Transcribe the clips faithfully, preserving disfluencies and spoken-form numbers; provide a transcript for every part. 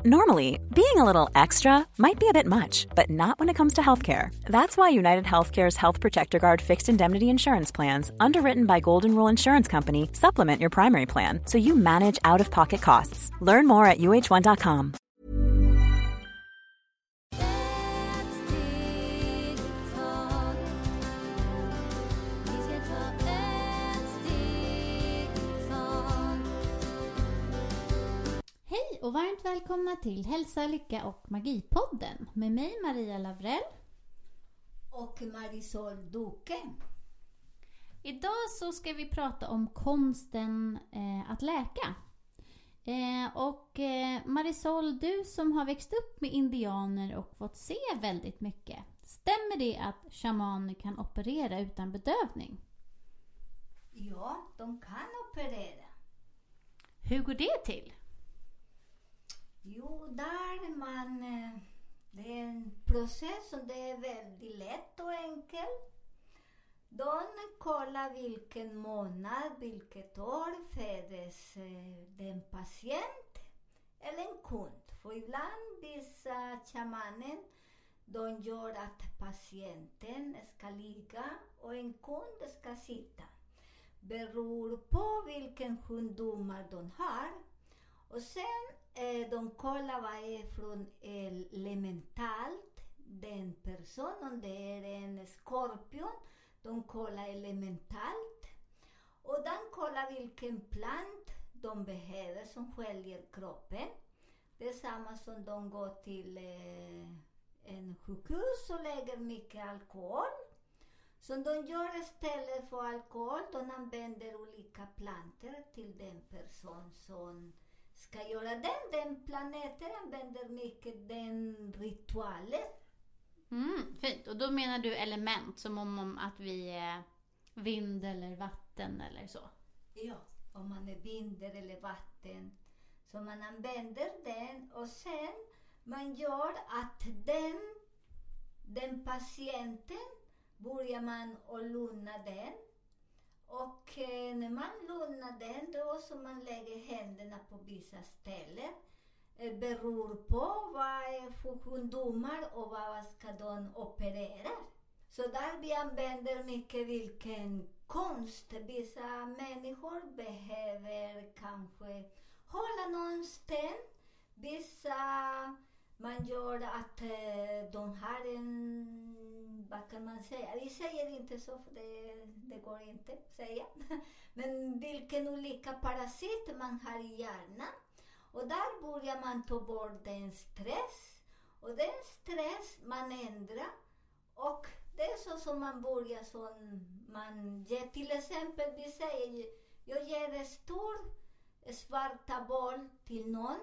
Normally, being a little extra might be a bit much, but not when it comes to healthcare. That's why United Healthcare's Health Protector Guard fixed indemnity insurance plans, underwritten by Golden Rule Insurance Company, supplement your primary plan so you manage out-of-pocket costs. Learn more at U H one dot com. Hej och varmt välkomna till Hälsa, Lycka och Magipodden med mig Maria Lavrell och Marisol Duque. Idag så ska vi prata om konsten eh, att läka. Eh, och eh, Marisol, du som har växt upp med indianer och fått se väldigt mycket. Stämmer det att shamaner kan operera utan bedövning? Ja, de kan operera. Hur går det till? Jo, där man, det är en process som det är väldigt lätt och enkel. De kollar vilken månad, vilket år föddes den patient eller en kund. För ibland vissa shamanen, de gör att patienten ska ligga och en kund ska sitta. Beror på vilken sjukdomar de har. Och sen eh, de kollar vad är från elementalt. Den personen, det är en skorpion. De kollar elementalt. Och de kollar vilken plant de behöver som sköljer kroppen. Det är samma som de går till eh, en sjukhus och lägger mycket alkohol. Så de gör istället för alkohol, de använder olika planter till den person som ska göra den. Den planeten använder mycket den ritualen. Mm, fint. Och då menar du element som om, om att vi är vind eller vatten eller så? Ja, om man är vind eller vatten. Så man använder den och sen man gör att den, den patienten börjar man att lugna den. Och eh, när man lugnar den då så man lägger händerna på vissa ställen. Eh, beror på vad är för sjukdomar och vad ska de operera. Så där vi använder mycket vilken konst. Vissa människor behöver kanske hålla någon sten. Vissa man gör att eh, de har en, vad kan man säga? Vi säger inte så för det, det går inte att säga. Men vilken olika parasit man har i hjärnan. Och där börjar man ta bort den stress. Och den stress man ändrar. Och det är så som man börjar som man ger. Till exempel vi säger, jag ger en stor svarta boll till någon.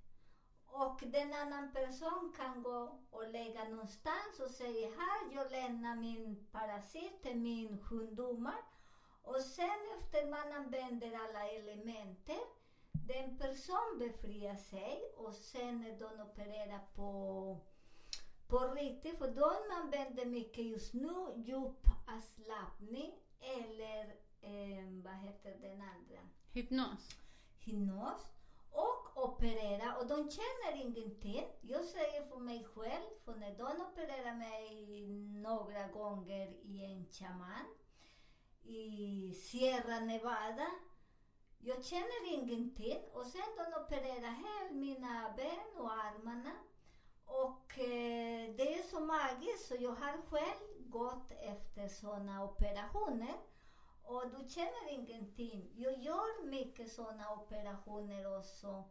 Och den annan person kan gå och lägga någonstans och säga här, jag lämnar min parasit, min sjukdomar. Och sen efter man använder alla elementer, den person befriar sig och sen när de opererar på, på riktigt. För de använder mycket just nu, djup avslappning eller eh, vad heter den andra? Hypnos. Hypnos. Och operera, och de känner ingenting. Jag säger för mig själv, för när de opererar mig några gånger i en shaman i Sierra Nevada, jag känner ingenting. Och sen de opererar hela mina ben och armarna. Och eh, det är så magiskt, så jag har själv gått efter sådana operationer. Och du känner ingenting. Jag gör mycket sådana operationer också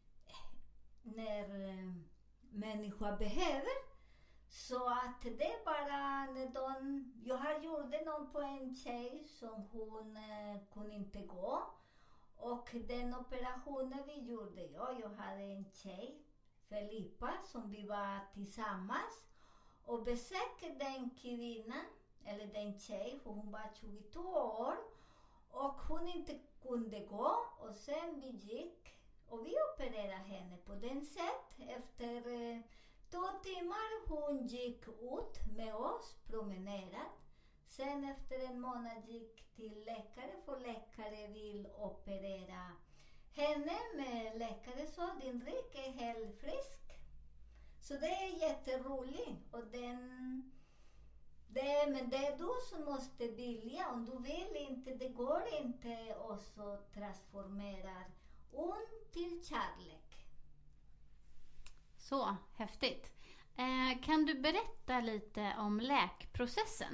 när äh, människor behöver. Så att det är bara när de... Jag har gjort någon på en tjej som hon äh, kunde inte gå. Och den operationen vi gjorde, ja, jag hade en tjej, Felipa, som vi var tillsammans. Och besökte den kvinnan. Eller den tjej, för hon var tjugotvå år. Och hon inte kunde gå. Och sen vi gick. Och vi opererade henne på den sätt. Efter eh, två timmar hon gick ut med oss, promenerat. Sen efter en månad gick till läkare. För läkare vill operera henne med läkare sa din rygg är helt frisk. Så det är jätteroligt. Och den, det, men det är du som måste vilja. Om du vill inte, det går inte också transformera ont till kärlek. Så häftigt. Eh, kan du berätta lite om läkprocessen?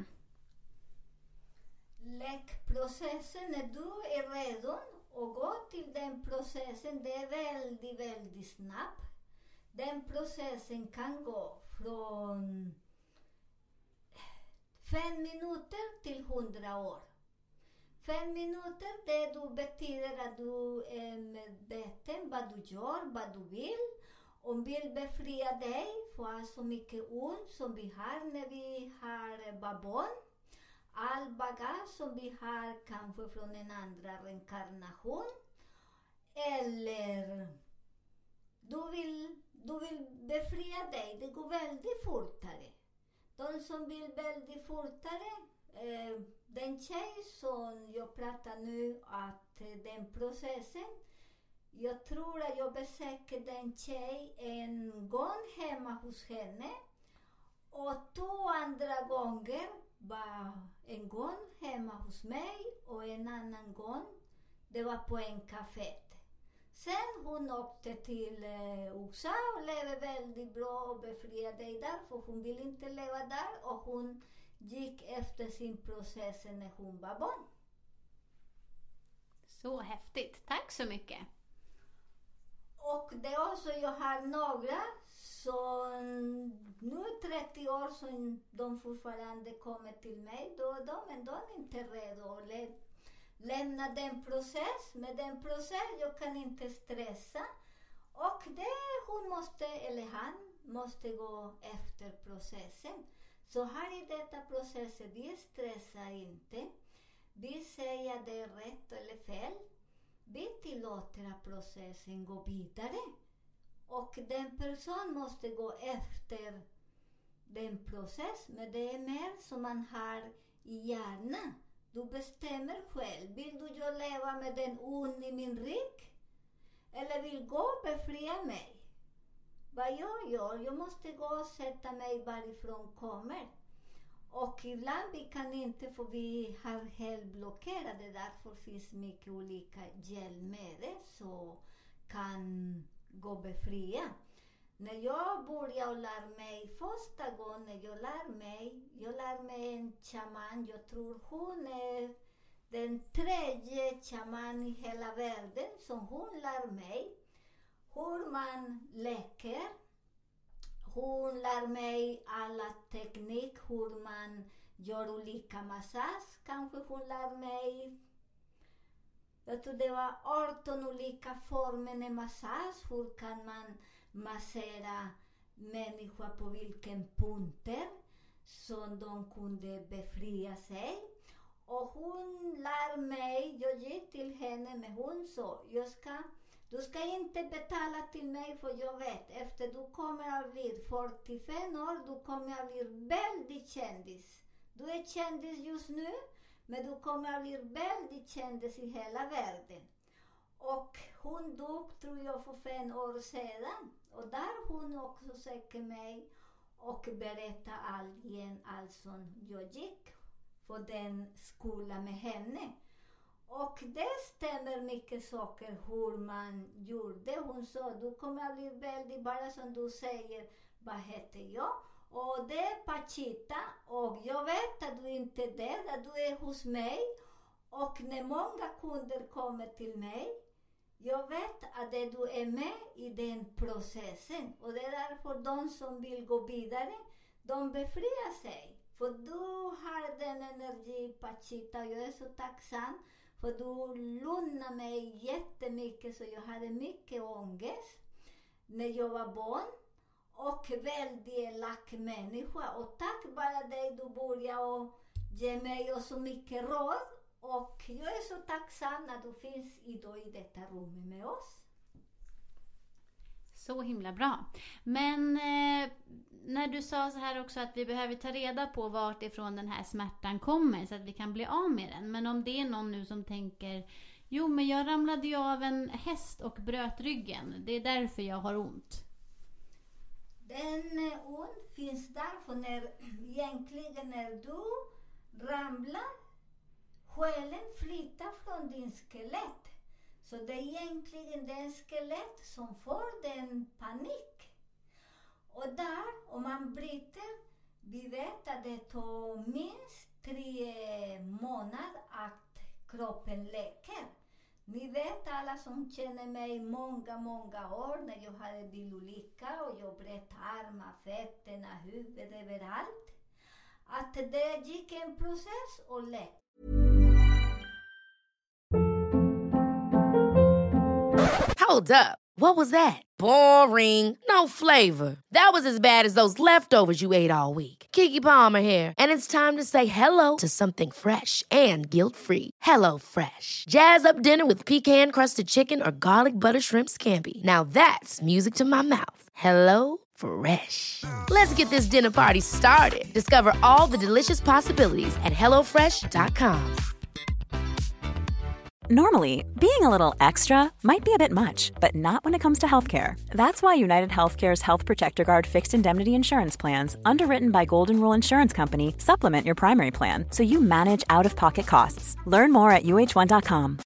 Läkprocessen, när du är redo att gå till den processen, det är väldigt, väldigt snabbt. Den processen kan gå från fem minuter till hundra år. Fem minuter, det då betyder att du är medveten vad du gör, vad du vill. Om vill befria dig från så mycket ont som vi har när vi har barn. All bagage som vi har kanske från en andra reinkarnation. Eller du vill, du vill befria dig, det går väldigt fortare. De som vill väldigt fortare, eh, den tjej som jag pratar nu, att eh, den processen, jag tror att jag besöker den tjej en gång hemma hos henne. Och två andra gånger var en gång hemma hos mig och en annan gång det var på en kafé. Sen hon åkte till eh, U S A och levde väldigt bra och befriade dig där, för hon ville inte leva där, och hon gick efter sin process när hon var barn. Så häftigt. Tack så mycket. Och det är också, jag har några som nu trettio år som de fortfarande kommer till mig då och då, men de är inte redo att lä- lämna den process. Med den process, jag kan inte stressa. Och det hon måste, eller han måste gå efter processen. Så här i detta process, vi stressar inte. Vi säger det är rätt eller fel. Vi tillåter att processen gå vidare. Och den person måste gå efter den process. Men det är mer som man har i hjärnan. Du bestämmer själv. Vill du jag leva med den ond i min rygg? Eller vill gå och befria mig? Vad jag gör? Jag måste gå och sätta mig varifrån kommer. Och ibland vi kan inte, för vi har helt blockerade. Därför finns mycket olika hjälpmedel så kan gå befria. När jag började lära mig första gången jag lär mig, jag lär mig en shaman, jag tror hon är den tredje shaman i hela världen, som hon lär mig hur man läker. Hon lär mig alla teknik, hur man gör olika massage. Kanske hon lär mig, jag tror det var arton olika former med massage. Hur kan man massera människor på vilken punkter som de kunde befria sig. Och hon lär mig, jag gick till henne, men hon sa, jag ska, du ska inte betala till mig, för jag vet, efter du kommer att bli fyrtiofem år, du kommer att bli väldigt kändis. Du är kändis just nu, men du kommer att bli väldigt kändis i hela världen. Och hon dog, tror jag, för fem år sedan. Och där hon också söker mig och berättar allt igen, allt som jag gick på den skolan med henne. Och det stämmer mycket saker hur man gjorde. Hon sa, du kommer att bli väldigt, bara som du säger, vad heter jag? Och det är Pachita, och jag vet att du inte är där, att du är hos mig. Och när många kunder kommer till mig, jag vet att det du är med i den processen. Och det är därför de som vill gå vidare, de befriar sig. För du har den energi, Pachita, och jag är så tacksam. För du lugnar mig jättemycket, så jag hade mycket ångest när jag var barn. Och väldigt elak människa. Och tack vare dig du började ge mig så mycket råd. Och jag är så tacksam att du finns idag i detta rum med oss. Så himla bra. Men eh, när du sa så här också att vi behöver ta reda på vart ifrån den här smärtan kommer så att vi kan bli av med den. Men om det är någon nu som tänker, Jo, men jag ramlade ju av en häst och bröt ryggen. Det är därför jag har ont. Den eh, ont finns där för när, egentligen när du ramlar, själen flyttar från din skelett. Så det är egentligen den skelett som får den panik. Och där, om man bryter, vi vet att det tar minst tre månader att kroppen läker. Ni vet alla som känner mig många, många år när jag hade bilolycka och jag bröt armar, fötterna, huvudet, överallt. Att det gick en process och läkte. Hold up. What was that? Boring. No flavor. That was as bad as those leftovers you ate all week. Keke Palmer here, and it's time to say hello to something fresh and guilt-free. Hello Fresh. Jazz up dinner with pecan-crusted chicken or garlic butter shrimp scampi. Now that's music to my mouth. Hello Fresh. Let's get this dinner party started. Discover all the delicious possibilities at hello fresh dot com. Normally, being a little extra might be a bit much, but not when it comes to healthcare. That's why United Healthcare's Health Protector Guard fixed indemnity insurance plans, underwritten by Golden Rule Insurance Company, supplement your primary plan so you manage out-of-pocket costs. Learn more at u h one dot com.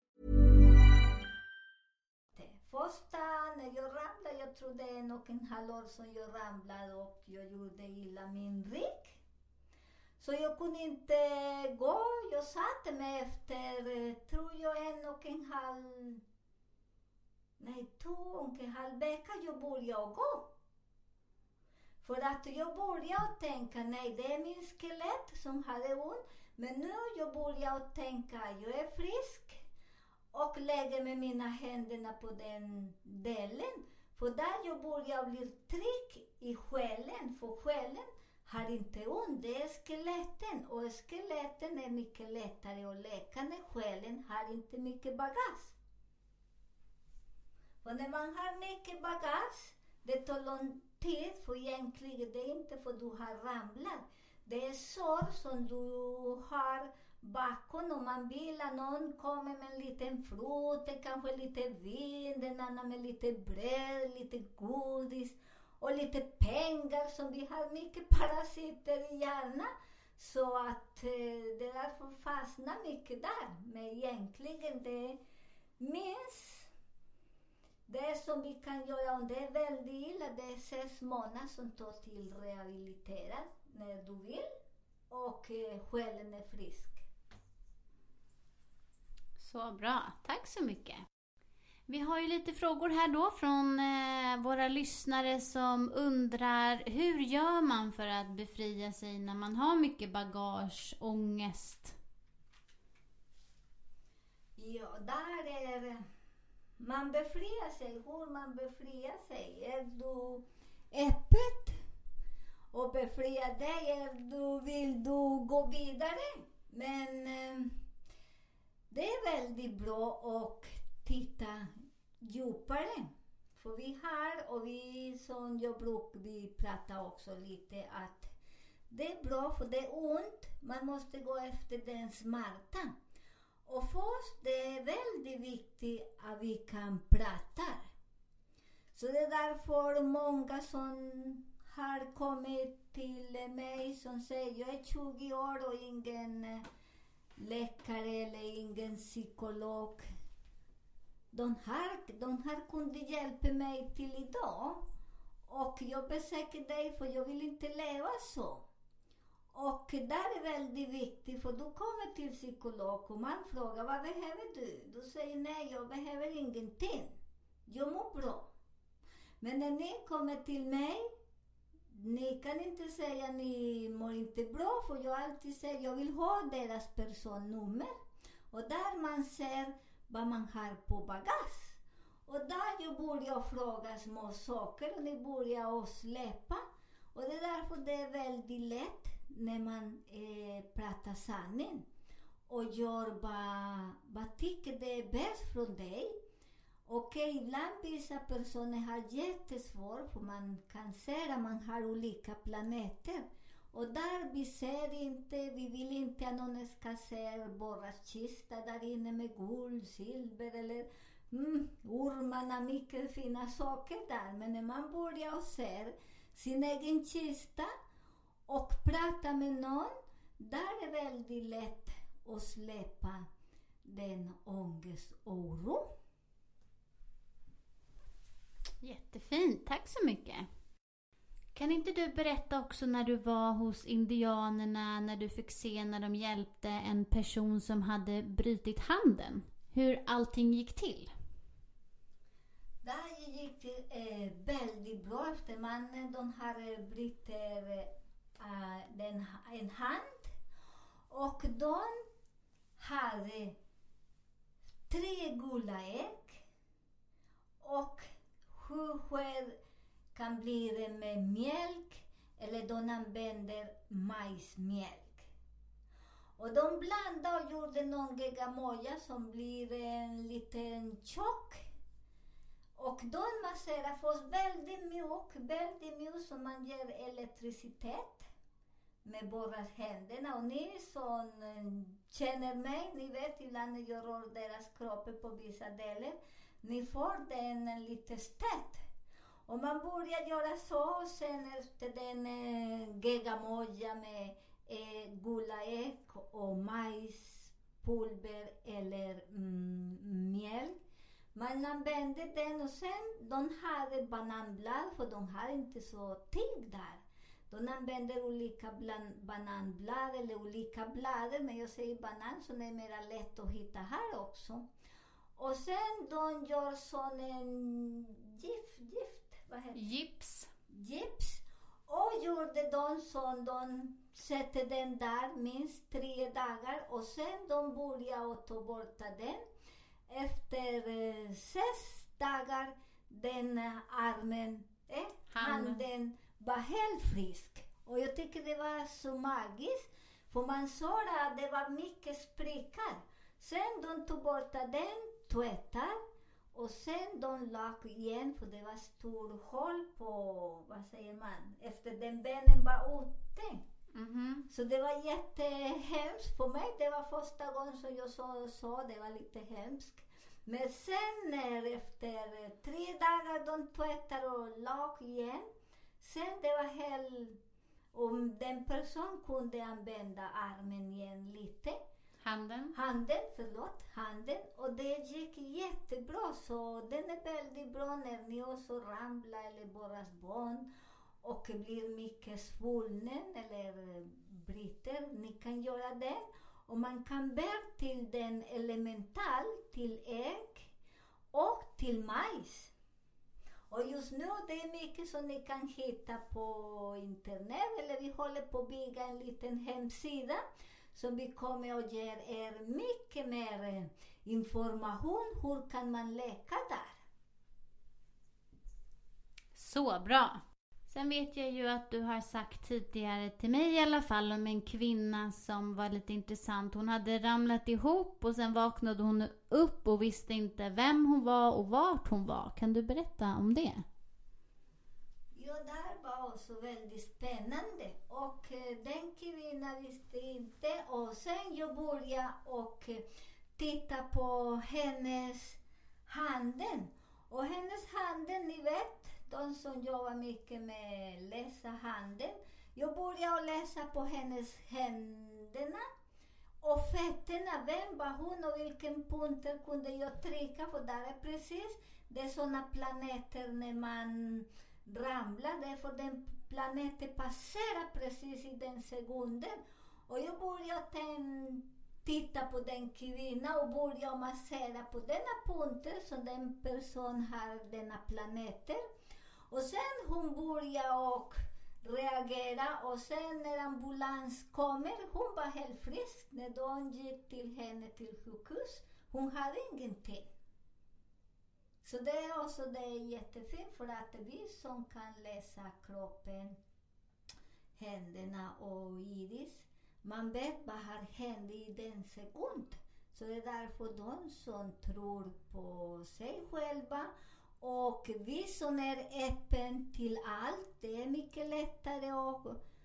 Första när jag ramlade, jag trodde en och en halv år som jag ramlade och jag gjorde illa min rygg. Så jag kunde inte gå. Jag satte mig efter, tror jag, en och en halv, nej, två och en halv vecka jag började gå. För att jag började tänka, nej, det är min skelett som hade ont. Men nu jag började tänka, jag är frisk. Och lägger med mina händerna på den delen. För där jag började bli trygg i själen. För själen har inte ont, det är skeletten. Och skeletten är mycket lättare att läka när själen har inte mycket bagage. Och när man har mycket bagage, det tar lång tid. För egentligen det är inte för du har ramlat. Det är sår som du har bakom. Om man vill att någon kommer med en liten frukt, kanske lite vin, den annan med lite bröd, lite godis. Och lite pengar som vi har mycket parasiter i hjärnan. Så att eh, det därför fastnar mycket där. Men egentligen det minns det som vi kan göra. Om det är väldigt illa, det är sex månader som tar till rehabilitera när du vill. Och eh, själen är frisk. Så bra, tack så mycket. Vi har ju lite frågor här då från eh, våra lyssnare som undrar hur gör man för att befria sig när man har mycket bagage, ångest? Ja, där är man befriar sig. Hur man befriar sig? Är du öppet och befriar dig? Är du, vill du gå vidare? Men eh, det är väldigt bra att titta djupare. För vi har, och vi som jag brukar, vi pratar också lite att det är bra för det är ont. Man måste gå efter den smärta. Och först, det är väldigt viktigt att vi kan prata. Så det är därför många som har kommit till mig som säger jag är tjugo år och ingen läkare eller ingen psykolog. De här, de här kunde hjälpa mig till idag. Och jag besöker dig för jag vill inte leva så. Och där är väldigt viktigt, för du kommer till psykolog och man frågar vad behöver du? Du säger nej, jag behöver ingenting. Jag mår bra. Men när ni kommer till mig, ni kan inte säga ni mår inte bra, för jag alltid säger jag vill ha deras personnummer. Och där man ser vad man har på bagage. Och där jag börjar fråga små saker och ni börjar släppa. Och det är därför det är väldigt lätt när man eh, pratar sanning. Och gör vad, vad tycker det är bäst från dig. Och ibland vissa personer har jättesvårt för man kan se att man har olika planeter. Och där vi ser inte, vi vill inte att någon ska se borrarkista där inne med guld, silver eller mm, ormarna, mycket fina saker där. Men när man börjar och ser sin egen kista och prata med någon, där är väldigt lätt att släppa den ångest och oro. Jättefint, tack så mycket. Kan inte du berätta också när du var hos indianerna, när du fick se när de hjälpte en person som hade brutit handen? Hur allting gick till? Där gick det eh, väldigt bra efter mannen. De hade brutit eh, den, en hand. Och de hade tre gula ägg. Och hur kan bli det med mjölk. Eller de använder majsmjölk. Och de blandade och gjorde någon geggamoja som blir en liten tjock. Och de masserar först väldigt mjuk, väldigt mjuk som man ger elektricitet med båda händerna. Och ni som känner mig, ni vet ibland när jag rör deras kroppar på vissa delar, ni får den lite stött. Och man börjar göra så, sen efter den eh, geggamoja med eh, gula ägg och majspulver eller mm, mjölk. Man använde den och sen de hade bananblad, för de har inte så tyg där. De använder olika bland, bananblad eller olika blad, men jag säger banan så det är mer lätt att hitta här också. Och sen de gör sån en gift, gift, vad heter det? Gips. Gips. Och gjorde de så de sätter den där minst tre dagar och sen de börjar att ta bort den. Efter eh, sex dagar den eh, armen, eh, Hand. handen var helt frisk. Och jag tycker det var så magiskt. För man såg att det var mycket sprickor. Sen de tog bort den, tvättar. Och sen de lag igen, för det var stor hål på, vad säger man, efter den benen var ute. Mm-hmm. Så det var jättehemskt för mig. Det var första gången som jag så, så det var lite hemskt. Men sen när efter tre dagar de tvättar och lag igen. Sen det var helt, om den person kunde använda armen igen lite. Handen. Handen, förlåt, handen. Och det gick jättebra. Så den är väldigt bra när ni också ramlar eller borras barn. Och blir mycket svullnen eller bryter. Ni kan göra det. Och man kan bära till den elemental, till ägg och till majs. Och just nu det är mycket som ni kan hitta på internet. Eller vi håller på att bygga en liten hemsida. Så vi kommer att ge er mycket mer information. Hur kan man leka där? Så bra. Sen vet jag ju att du har sagt tidigare till mig i alla fall om en kvinna som var lite intressant. Hon hade ramlat ihop och sen vaknade hon upp och visste inte vem hon var och vart hon var. Kan du berätta om det? Ja, det här var också väldigt spännande. Och eh, den kvinnan visste inte. Och sen jag började och eh, titta på hennes handen. Och hennes handen, ni vet, de som jobbar mycket med läsa handen. Jag började läsa på hennes händerna och fötterna. Vem var hon och vilken punkter kunde jag trycka? För där är precis, det är sådana planeter när man ramlar. Därför den planeten passerar precis i den sekunden. Och jag började ten, titta på den kvinnan och började massera på denna punkter som den person har denna planeter. Och sen hon började och reagera och sen när ambulans kommer, hon var helt frisk. När de gick till henne till sjukhus, hon hade ingenting. Så det är också det är jättefint för att vi som kan läsa kroppen, händerna och iris, man vet vad har hänt i den sekund. Så det är därför de som tror på sig själva. Och vi som är öppen till allt, det är mycket lättare att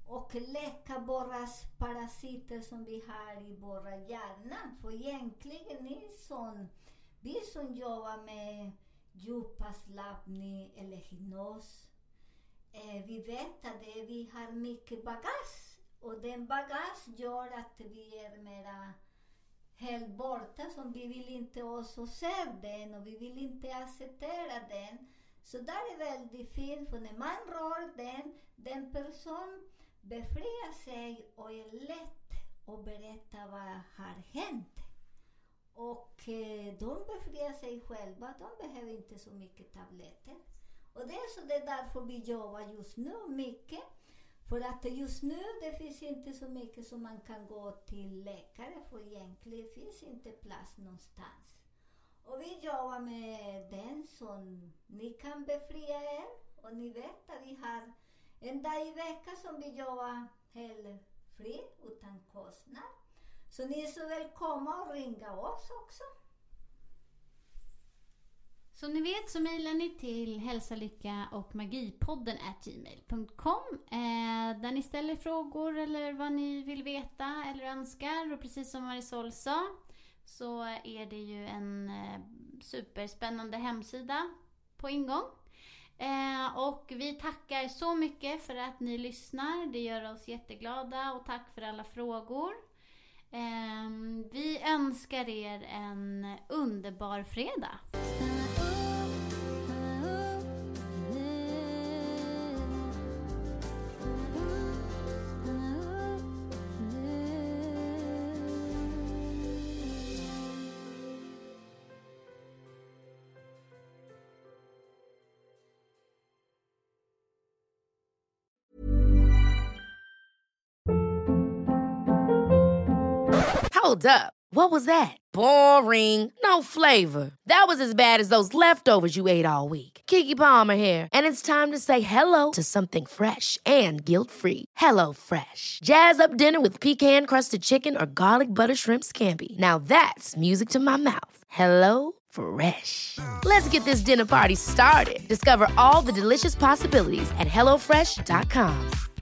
och läka våra parasiter som vi har i våra hjärnan. För egentligen ni som, vi som jobbar med djupavslappning eller hypnos, eh, vi vet att det, vi har mycket bagage. Och den bagage gör att vi är mera helt borta, som vi vill inte också se den och vi vill inte acceptera den. Så där är väldigt fint, för när man rör den, den person befriar sig och är lätt att berätta vad har hänt. Och eh, de befriar sig själva, de behöver inte så mycket tabletter. Och det är så det är därför vi jobbar just nu mycket. För att just nu det finns inte så mycket som man kan gå till läkare, för egentligen finns inte plats någonstans. Och vi jobbar med den som ni kan befria er. Och ni vet att vi har en dag i veckan som vi jobbar helt fri utan kostnad. Så ni är så välkomna att ringa oss också. Som ni vet så mejlar ni till hälsalycka och magipodden at gmail punkt com eh, där ni ställer frågor eller vad ni vill veta eller önskar. Och precis som Marisol sa så är det ju en eh, superspännande hemsida på ingång. Eh, och vi tackar så mycket för att ni lyssnar. Det gör oss jätteglada, och tack för alla frågor. Eh, vi önskar er en underbar fredag. Hold up. What was that? Boring. No flavor. That was as bad as those leftovers you ate all week. Keke Palmer here, and it's time to say hello to something fresh and guilt-free. Hello Fresh. Jazz up dinner with pecan-crusted chicken or garlic butter shrimp scampi. Now that's music to my mouth. Hello Fresh. Let's get this dinner party started. Discover all the delicious possibilities at hello fresh dot com.